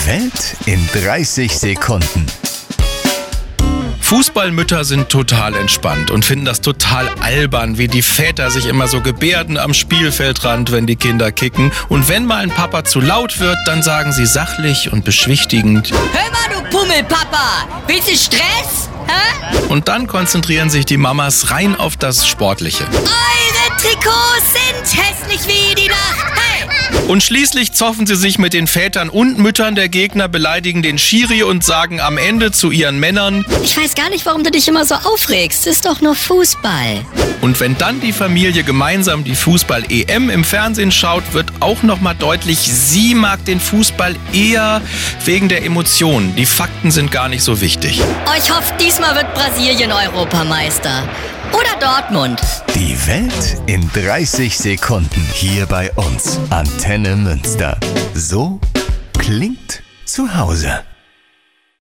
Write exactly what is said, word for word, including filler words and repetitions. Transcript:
Die Welt in dreißig Sekunden. Fußballmütter sind total entspannt und finden das total albern, wie die Väter sich immer so gebärden am Spielfeldrand, wenn die Kinder kicken. Und wenn mal ein Papa zu laut wird, dann sagen sie sachlich und beschwichtigend: Hör mal, du Pummelpapa, willst du Stress? Hä? Und dann konzentrieren sich die Mamas rein auf das Sportliche. Eure Trikots sind hässlich wie die Nacht. Hey! Und schließlich zoffen sie sich mit den Vätern und Müttern der Gegner, beleidigen den Schiri und sagen am Ende zu ihren Männern: Ich weiß gar nicht, warum du dich immer so aufregst. Ist doch nur Fußball. Und wenn dann die Familie gemeinsam die Fußball-E M im Fernsehen schaut, wird auch nochmal deutlich, sie mag den Fußball eher wegen der Emotionen. Die Fakten sind gar nicht so wichtig. Oh, ich hoffe, diesmal wird Brasilien Europameister. Oder Dortmund. Die Welt in dreißig Sekunden hier bei uns. Antenne Münster. So klingt zu Hause.